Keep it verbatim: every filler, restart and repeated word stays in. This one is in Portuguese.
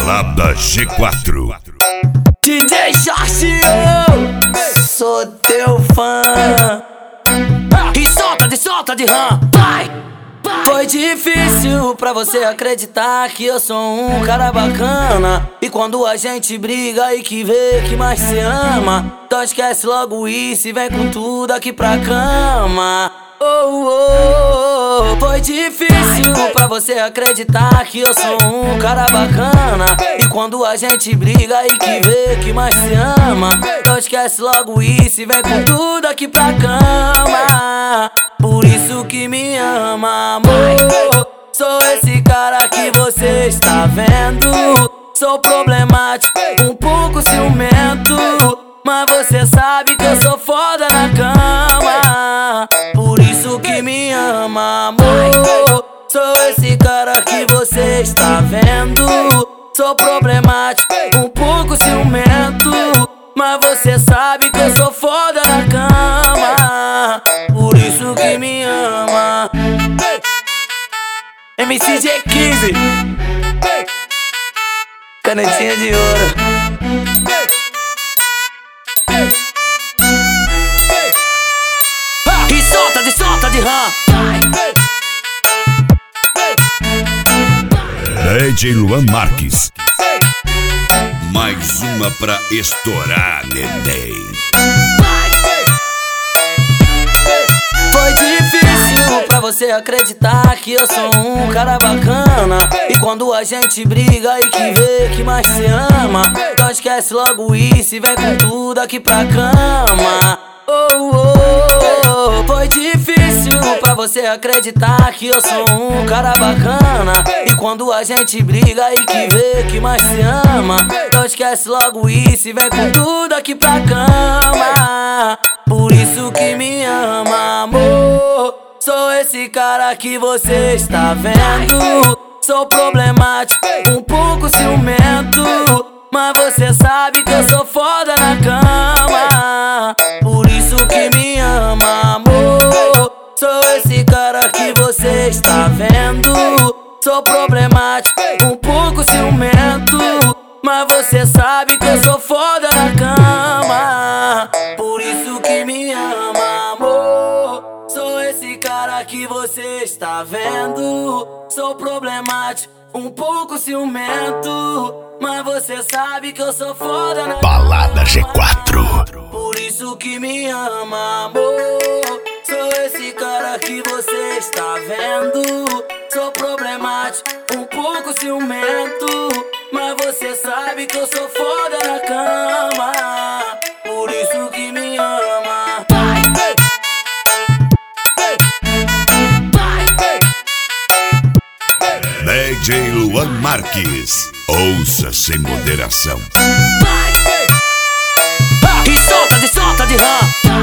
Balada G quatro. D J Jorge, sou teu fã. E solta de solta de ram, vai, vai. Foi difícil pra você acreditar que eu sou um cara bacana. E quando a gente briga e que vê que mais se ama, então esquece logo isso e vem com tudo aqui pra cama. Oh, oh, oh. Foi difícil pra você acreditar que eu sou um cara bacana. E quando a gente briga e que vê que mais se ama, então esquece logo isso e vem com tudo aqui pra cama. Por isso que me ama, amor. Sou esse cara que você está vendo. Sou problemático, um pouco ciumento, mas você sabe que eu sou foda na cama. Por isso que me ama, amor. Sou esse cara que você está vendo. Sou problemático, um pouco ciumento, mas você sabe que eu sou foda na cama. Por isso que me ama. M C G quinze, canetinha de ouro. E solta de solta de ram. D J Luan Marques. Mais uma pra estourar, neném. Foi difícil pra você acreditar que eu sou um cara bacana. E quando a gente briga e que vê que mais se ama, então esquece logo isso e vem com tudo aqui pra cama. Oh, oh, oh. Foi difícil pra você acreditar que eu sou um cara bacana. E quando a gente briga e que vê que mais se ama, então esquece logo isso e vem com tudo aqui pra cama. Por isso que me ama, amor. Sou esse cara que você está vendo. Sou problemático, um pouco ciumento, mas você sabe que eu sou foda na cama. Por isso que me ama, amor. Sou esse cara que você está vendo. Sou problemático, um pouco ciumento, mas você sabe que eu sou foda na cama. Por isso que me ama, amor. Sou esse cara que você está vendo. Sou problemático, um pouco ciumento, mas você sabe que eu sou foda na Balada G quatro. Por isso que me ama, amor. Sou esse cara que você está vendo. Sou problemático, um pouco ciumento, mas você sabe que eu sou foda na cama. Por isso que me ama. D J Luan Marques. Ouça sem moderação. E solta de solta de ram.